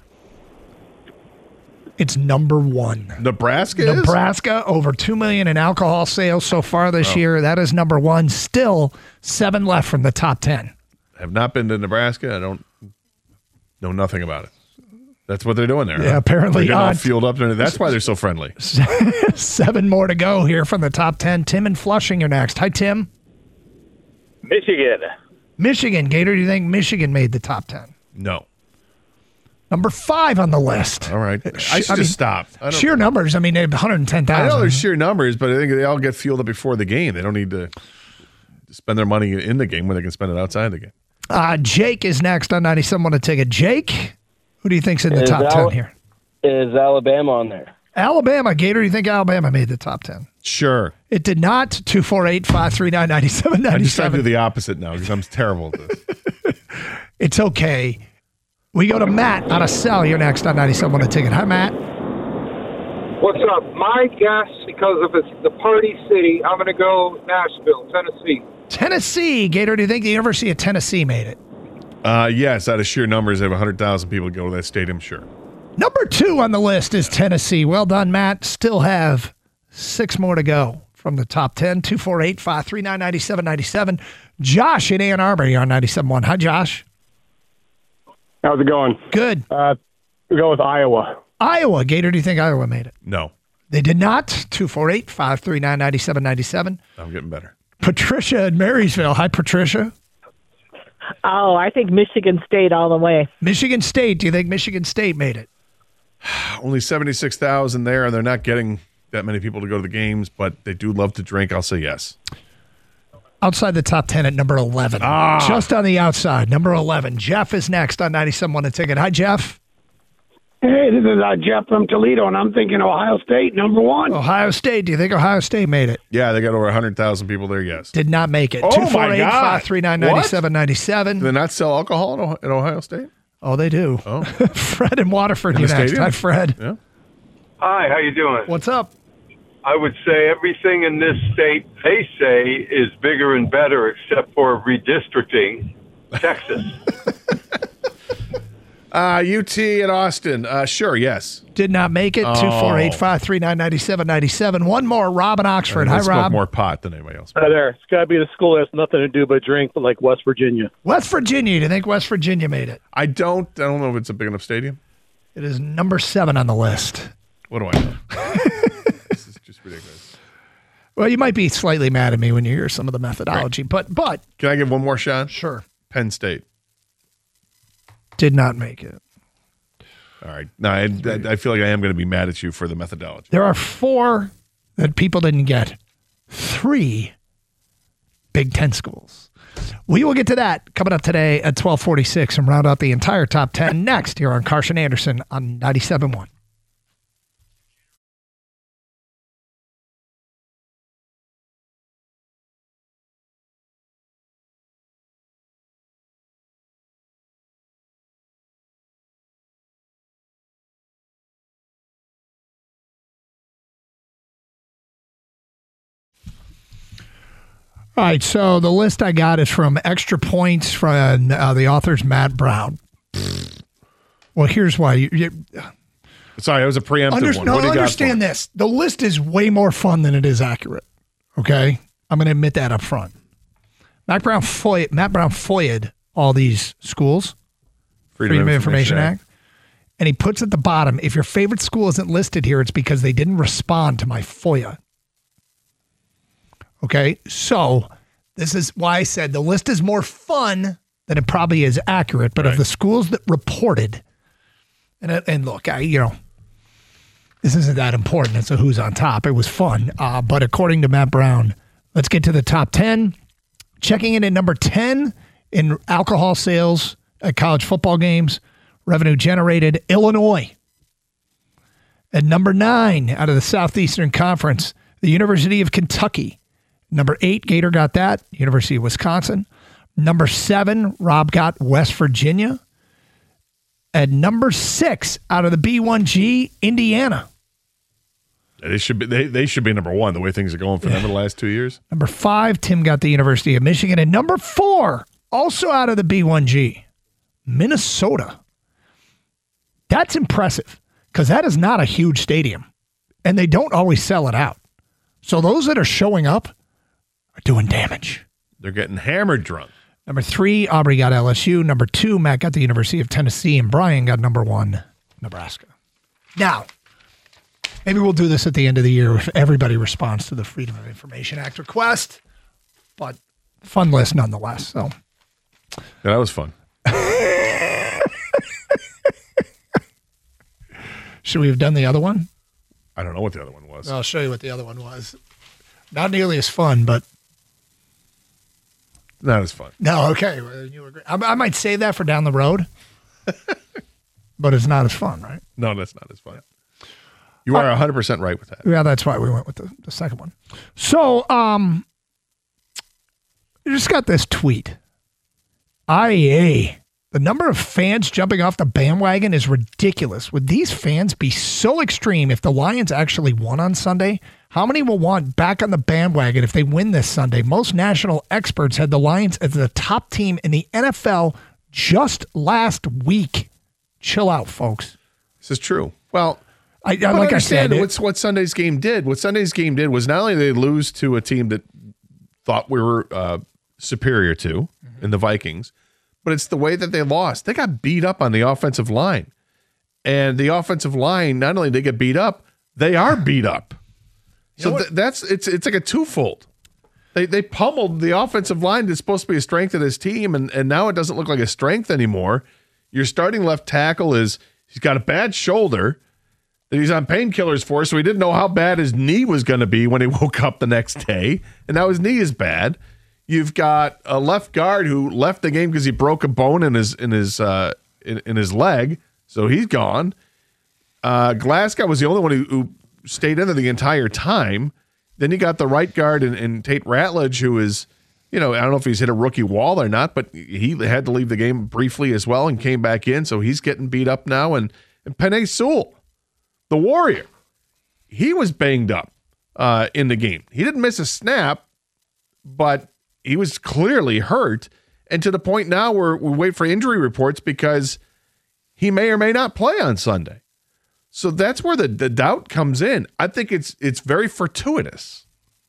It's number one. Nebraska is? Nebraska, over two million dollars in alcohol sales so far this Oh. year. That is number one. Still seven left from the top ten. Have not been to Nebraska. I don't know nothing about it. That's what they're doing there. Yeah, huh? apparently, They're getting all uh, fueled up. That's why they're so friendly. Seven more to go here from the top ten. Tim and Flushing are next. Hi, Tim. Michigan. Michigan. Gator, do you think Michigan made the top ten? No. Number five on the list. All right. I should just stop. I don't- Sheer numbers. I mean, they have one hundred ten thousand. I know there's sheer numbers, but I think they all get fueled up before the game. They don't need to spend their money in the game when they can spend it outside the game. Uh, Jake is next on ninety-seven on a ticket. Jake, who do you think's in the Is top Al- ten here? Is Alabama on there? Alabama. Gator, do you think Alabama made the top ten? Sure. It did not. two four eight, five three nine, nine seven nine I just try to do seven. the opposite now because I'm terrible at this. It's okay. We go to Matt out of Cell. You're next on ninety-seven on a ticket. Hi, Matt. What's up? My guess, because if it's the party city, I'm going to go Nashville, Tennessee. Tennessee. Gator, do you think the University of Tennessee made it? Uh, yes, out of sheer numbers, they have one hundred thousand people go to that stadium, sure. Number two on the list is Tennessee. Well done, Matt. Still have six more to go from the top ten. two four eight, five three nine, nine seven nine seven. Josh in Ann Arbor. You're on ninety-seven point one. Hi, Josh. How's it going? Good. Uh, we go with Iowa. Iowa. Gator, do you think Iowa made it? No. They did not. two four eight, five three nine, nine seven nine seven. I'm getting better. Patricia in Marysville. Hi, Patricia. Oh, I think Michigan State all the way. Michigan State. Do you think Michigan State made it? Only seventy-six thousand there, and they're not getting that many people to go to the games, but they do love to drink. I'll say yes. Outside the top ten at number eleven. Ah. Just on the outside. Number eleven. Jeff is next on ninety-seven on a ticket. Hi, Jeff. Hey, this is uh, Jeff from Toledo, and I'm thinking Ohio State, number one. Ohio State. Do you think Ohio State made it? Yeah, they got over one hundred thousand people there, yes. Did not make it. Oh, two my four eight, God. five three nine, nine seven nine seven. Do they not sell alcohol in Ohio, in Ohio State? Oh, they do. Oh. Fred in Waterford, In you the next. stadium? Hi, Fred. Yeah. Hi, how you doing? What's up? I would say everything in this state they say is bigger and better except for redistricting Texas. Uh, U T at Austin. Uh, sure, yes. Did not make it. Oh. two four eight, five three nine, nine seven nine seven. One more. Rob in Oxford. They Hi, smoke Rob. more pot than anybody else. Hi there. It's got to be the school that has nothing to do but drink, like West Virginia. West Virginia. Do you think West Virginia made it? I don't. I don't know if it's a big enough stadium. It is number seven on the list. What do I know? This is just ridiculous. Well, you might be slightly mad at me when you hear some of the methodology, but but Can I give one more shot? Sure. Penn State. did not make it. All right. No, I, I feel like I am going to be mad at you for the methodology. There are four that people didn't get. Three Big Ten schools. We will get to that coming up today at twelve forty-six and round out the entire top ten next here on Carson Anderson on ninety-seven point one. All right, so the list I got is from Extra Points from uh, the author's Matt Brown. Well, here's why. You, you, Sorry, it was a preemptive under, one. No, What do you got for understand me? this. The list is way more fun than it is accurate. Okay? I'm going to admit that up front. Matt Brown Foy, Matt Brown foiled all these schools, Freedom, Freedom of of Information, Information Act. And he puts at the bottom, if your favorite school isn't listed here, it's because they didn't respond to my FOIA. Okay, so this is why I said the list is more fun than it probably is accurate. But of the schools that reported, and and look, I you know, this isn't that important. It's a who's on top. It was fun, uh, but according to Matt Brown, let's get to the top ten. Checking in at number ten in alcohol sales at college football games, revenue generated, Illinois. At number nine out of the Southeastern Conference, the University of Kentucky. Number eight, Gator got that, University of Wisconsin. Number seven, Rob got West Virginia. At number six, out of the B one G, Indiana. They should be they, they should be number one, the way things are going for them in the last two years. Number five, Tim got the University of Michigan. And number four, also out of the B one G, Minnesota. That's impressive because that is not a huge stadium, and they don't always sell it out. So those that are showing up are doing damage. They're getting hammered drunk. Number three, Aubrey got L S U. Number two, Matt got the University of Tennessee. And Brian got number one, Nebraska. Now, maybe we'll do this at the end of the year if everybody responds to the Freedom of Information Act request. But fun list nonetheless. So yeah, that was fun. Should we have done the other one? I don't know what the other one was. I'll show you what the other one was. Not nearly as fun, but... Not as fun. No, okay. Well, you agree. I, I might save that for down the road, but it's not as fun, right? No, that's not as fun. You are one hundred percent right with that. Yeah, that's why we went with the, the second one. So, um, you just got this tweet. I E A, the number of fans jumping off the bandwagon is ridiculous. Would these fans be so extreme if the Lions actually won on Sunday? How many will want back on the bandwagon if they win this Sunday? Most national experts had the Lions as the top team in the N F L just last week. Chill out, folks. This is true. Well, I, I like I said, what's what Sunday's game did. What Sunday's game did was not only did they lose to a team that thought we were uh, superior to mm-hmm. in the Vikings, but it's the way that they lost. They got beat up on the offensive line, and the offensive line not only did they get beat up, they are beat up. So th- that's it's it's like a twofold. They they pummeled the offensive line that's supposed to be a strength of this team, and, and now it doesn't look like a strength anymore. Your starting left tackle is he's got a bad shoulder that he's on painkillers for, so he didn't know how bad his knee was going to be when he woke up the next day, and now his knee is bad. You've got a left guard who left the game because he broke a bone in his in his uh, in, in his leg, so he's gone. Uh, Glasgow was the only one who, who stayed in there the entire time. Then you got the right guard and, and Tate Ratledge, who is, you know, I don't know if he's hit a rookie wall or not, but he had to leave the game briefly as well and came back in, so he's getting beat up now. And, and Penei Sewell, the Warrior, he was banged up uh, in the game. He didn't miss a snap, but he was clearly hurt, and to the point now where we wait for injury reports because he may or may not play on Sunday. So that's where the, the doubt comes in. I think it's it's very fortuitous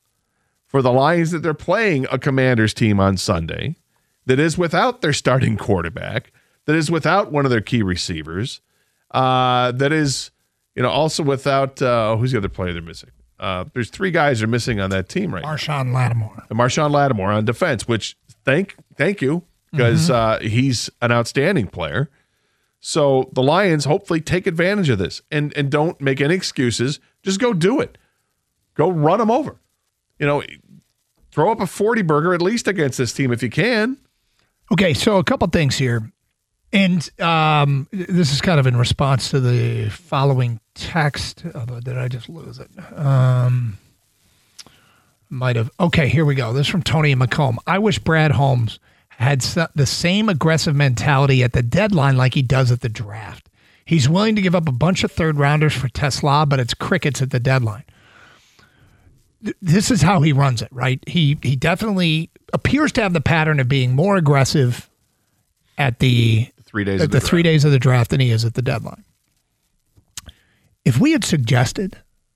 for the Lions that they're playing a Commanders team on Sunday that is without their starting quarterback, that is without one of their key receivers, uh, that is, you know, also without uh, who's the other player they're missing? Uh, there's three guys are missing on that team right Marshawn now. Lattimore. And Marshawn Lattimore on defense, which thank thank you because mm-hmm. uh, he's an outstanding player. So the Lions hopefully take advantage of this and, and don't make any excuses. Just go do it. Go run them over. You know, throw up a forty burger at least against this team if you can. Okay, so a couple things here. And um, this is kind of in response to the following text. Oh, did I just lose it? Um, might have. Okay, here we go. This is from Tony and Macomb. I wish Brad Holmes had the same aggressive mentality at the deadline like he does at the draft. He's willing to give up a bunch of third rounders for Tesla, but it's crickets at the deadline. This is how he runs it, right? He he definitely appears to have the pattern of being more aggressive at the three days at of the, the three days of the draft than he is at the deadline. If we had suggested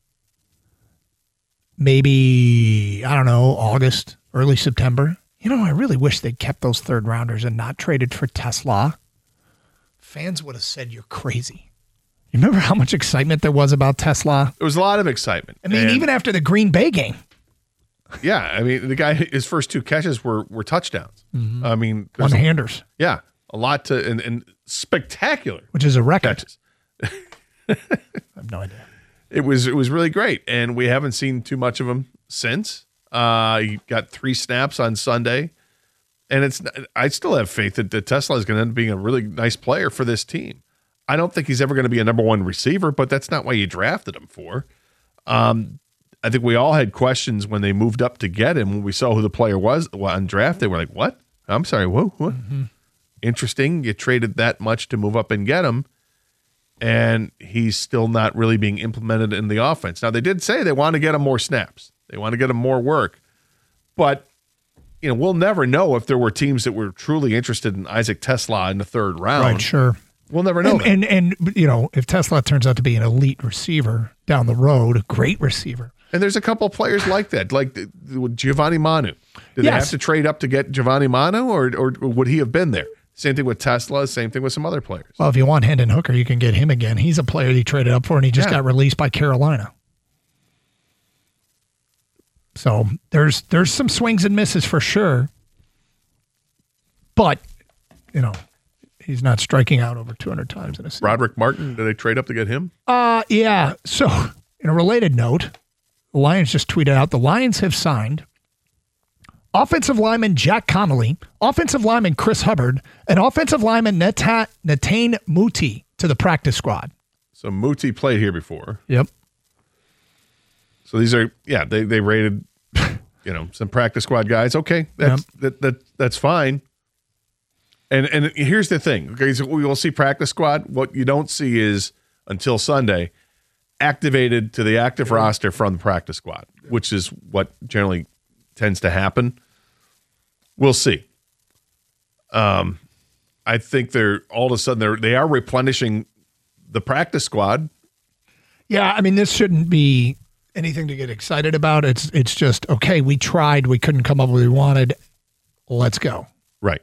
maybe, I don't know, August, early September, you know, I really wish they'd kept those third rounders and not traded for Tesla. Fans would have said you're crazy. You remember how much excitement there was about Tesla? There was a lot of excitement. I mean, and even after the Green Bay game. Yeah, I mean, the guy, his first two catches were were touchdowns. Mm-hmm. I mean, one-handers. Yeah, a lot to and, and spectacular, which is a record. Catches. I have no idea. It was it was really great, and we haven't seen too much of him since. Uh, he got three snaps on Sunday, and it's. I still have faith that, that Tesla is going to end up being a really nice player for this team. I don't think he's ever going to be a number one receiver, but that's not why you drafted him for. Um, I think we all had questions when they moved up to get him. When we saw who the player was on draft, they were like, "What? I'm sorry, whoa, what? Mm-hmm. Interesting. You traded that much to move up and get him, and he's still not really being implemented in the offense. Now, they did say they want to get him more snaps. They want to get him more work. But, you know, we'll never know if there were teams that were truly interested in Isaac Tesla in the third round. Right, sure. We'll never know. And, and, and, you know, if Tesla turns out to be an elite receiver down the road, a great receiver. And there's a couple of players like that, like Giovanni Manu. Did Yes. they have to trade up to get Giovanni Manu, or, or would he have been there? Same thing with Tesla, same thing with some other players. Well, if you want Hendon Hooker, you can get him again. He's a player you traded up for, and he just Yeah. got released by Carolina. So there's there's some swings and misses for sure. But, you know, he's not striking out over two hundred times in a season. Broderick Martin, did they trade up to get him? Uh, yeah. So, in a related note, the Lions just tweeted out the Lions have signed offensive lineman Jack Connolly, offensive lineman Chris Hubbard, and offensive lineman Nata- Natane Muti to the practice squad. So Muti played here before. Yep. So these are, yeah, they, they rated, you know, some practice squad guys. Okay, that's Yep. that, that that's fine. And and here's the thing. Okay, so we will see practice squad. What you don't see is, until Sunday, activated to the active roster from the practice squad, which is what generally tends to happen. We'll see. Um, I think they're all of a sudden they're they are replenishing the practice squad. Yeah, I mean, this shouldn't be anything to get excited about. It's it's just, okay, we tried. We couldn't come up with what we wanted. Let's go. Right.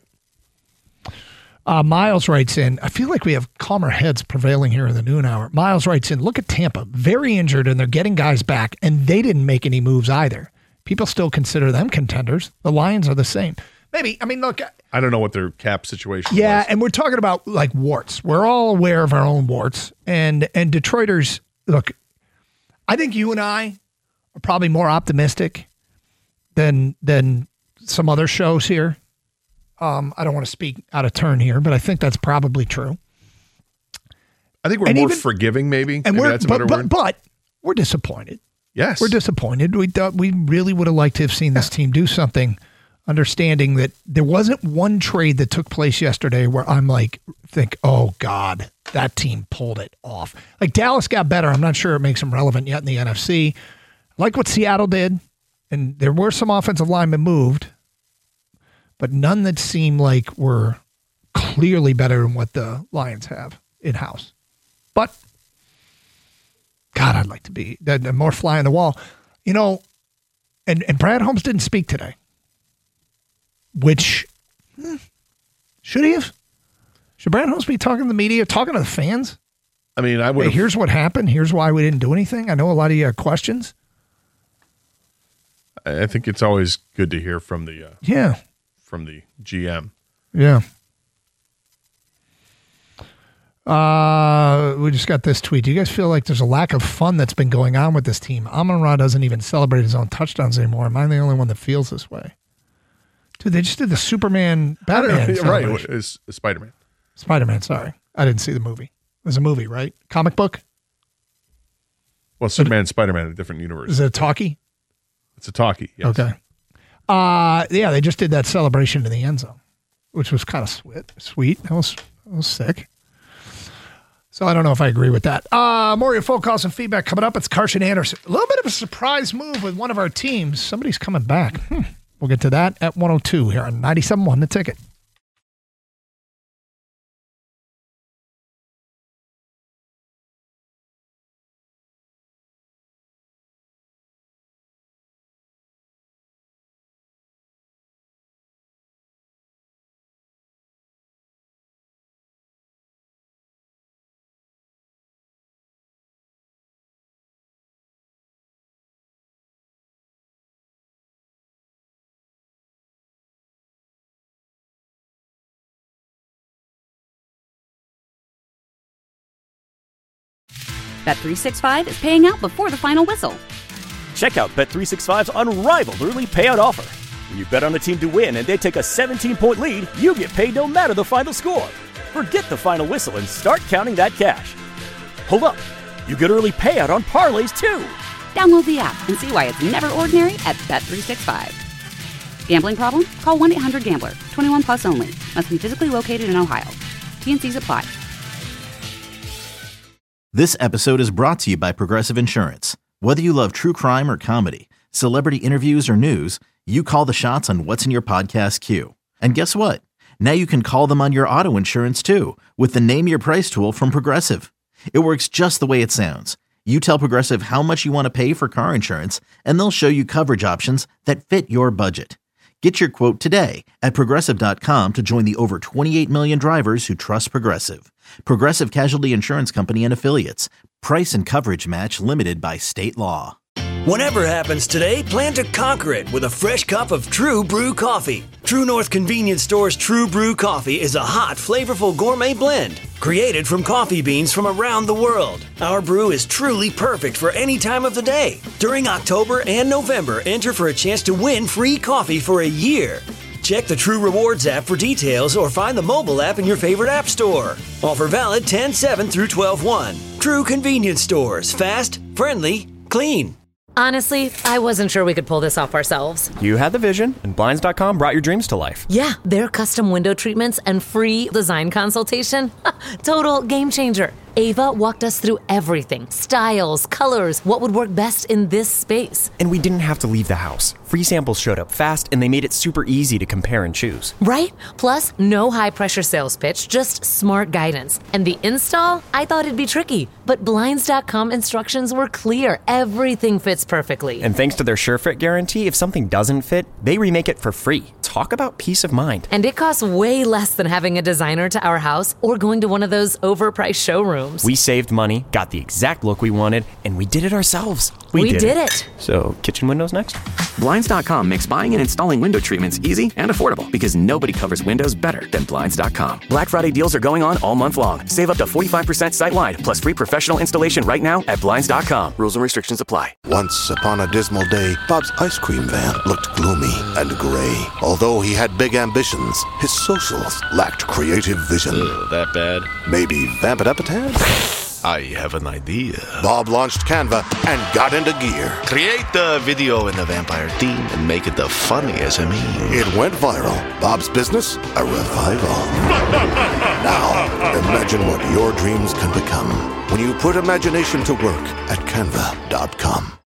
Uh, Miles writes in, I feel like we have calmer heads prevailing here in the noon hour. Miles writes in, look at Tampa, very injured, and they're getting guys back, and they didn't make any moves either. People still consider them contenders. The Lions are the same. Maybe, I mean, look. I don't know what their cap situation Yeah, was. and we're talking about like warts. We're all aware of our own warts. And and Detroiters, look, I think you and I are probably more optimistic than than some other shows here. Um, I don't want to speak out of turn here, but I think that's probably true. I think we're And more even- forgiving, maybe. And maybe we're that's a but, better but, word. but we're disappointed. Yes. We're disappointed. We thought we really would have liked to have seen this team do something, understanding that there wasn't one trade that took place yesterday where I'm like, think, oh God, that team pulled it off. Like Dallas got better. I'm not sure it makes them relevant yet in the N F C. I like what Seattle did, and there were some offensive linemen moved, but none that seemed like were clearly better than what the Lions have in-house. But God, I'd like to be that more fly on the wall. You know, and, and Brad Holmes didn't speak today, which hmm, should he have? Should Brad Holmes be talking to the media, talking to the fans? I mean, I would. Hey, here's what happened. Here's why we didn't do anything. I know a lot of you have questions. I think it's always good to hear from the uh, Yeah. from the G M. Yeah. Uh, we just got this tweet. Do you guys feel like there's a lack of fun that's been going on with this team? Amon-Ra doesn't even celebrate his own touchdowns anymore. Am I the only one that feels this way? Dude, they just did the Superman Batman right, celebration. it's Spider-Man. Spider-Man, sorry. I didn't see the movie. It was a movie, right? Comic book? Well, Superman and Spider-Man in a different universe. Is it a talkie? It's a talkie, yes. Okay. Uh, yeah, they just did that celebration in the end zone, which was kind of sweet. Sweet. That was, that was sick. So I don't know if I agree with that. Uh, more of your phone calls and feedback coming up. It's Carson Anderson. A little bit of a surprise move with one of our teams. Somebody's coming back. Hmm. We'll get to that at one oh two here on ninety-seven point one The Ticket. Bet three sixty-five is paying out before the final whistle. Check out Bet three sixty-five's unrivaled early payout offer. When you bet on a team to win and they take a seventeen-point lead, you get paid no matter the final score. Forget the final whistle and start counting that cash. Hold up. You get early payout on parlays, too. Download the app and see why it's never ordinary at Bet three sixty-five. Gambling problem? Call one eight hundred gambler. twenty-one plus only. Must be physically located in Ohio. T and Cs apply. This episode is brought to you by Progressive Insurance. Whether you love true crime or comedy, celebrity interviews or news, you call the shots on what's in your podcast queue. And guess what? Now you can call them on your auto insurance too with the Name Your Price tool from Progressive. It works just the way it sounds. You tell Progressive how much you want to pay for car insurance, and they'll show you coverage options that fit your budget. Get your quote today at Progressive dot com to join the over twenty-eight million drivers who trust Progressive. Progressive Casualty Insurance Company and Affiliates. Price and coverage match limited by state law. Whatever happens today, plan to conquer it with a fresh cup of True Brew coffee. True North Convenience Store's True Brew coffee is a hot, flavorful gourmet blend created from coffee beans from around the world. Our brew is truly perfect for any time of the day. During October and November, enter for a chance to win free coffee for a year. Check the True Rewards app for details or find the mobile app in your favorite app store. Offer valid ten seven through twelve one. True Convenience Stores. Fast, friendly, clean. Honestly, I wasn't sure we could pull this off ourselves. You had the vision, and Blinds dot com brought your dreams to life. Yeah, their custom window treatments and free design consultation. Total game changer. Ava walked us through everything. Styles, colors, what would work best in this space. And we didn't have to leave the house. Free samples showed up fast, and they made it super easy to compare and choose. Right? Plus, no high-pressure sales pitch, just smart guidance. And the install? I thought it'd be tricky, but Blinds dot com instructions were clear. Everything fits perfectly. And thanks to their SureFit guarantee, if something doesn't fit, they remake it for free. Talk about peace of mind. And it costs way less than having a designer to our house or going to one of those overpriced showrooms. We saved money, got the exact look we wanted, and we did it ourselves. We, we did, did it. it. So, kitchen windows next? Blinds dot com makes buying and installing window treatments easy and affordable because nobody covers windows better than Blinds dot com. Black Friday deals are going on all month long. Save up to forty-five percent site-wide plus free professional installation right now at Blinds dot com. Rules and restrictions apply. Once upon a dismal day, Bob's ice cream van looked gloomy and gray. Although he had big ambitions, his socials lacked creative vision. Ugh, that bad? Maybe vamp it up a tad? I have an idea. Bob launched Canva and got into gear. Create the video in the vampire theme and make it the funniest I mean. It went viral. Bob's business, a revival. Now, imagine what your dreams can become when you put imagination to work at Canva dot com.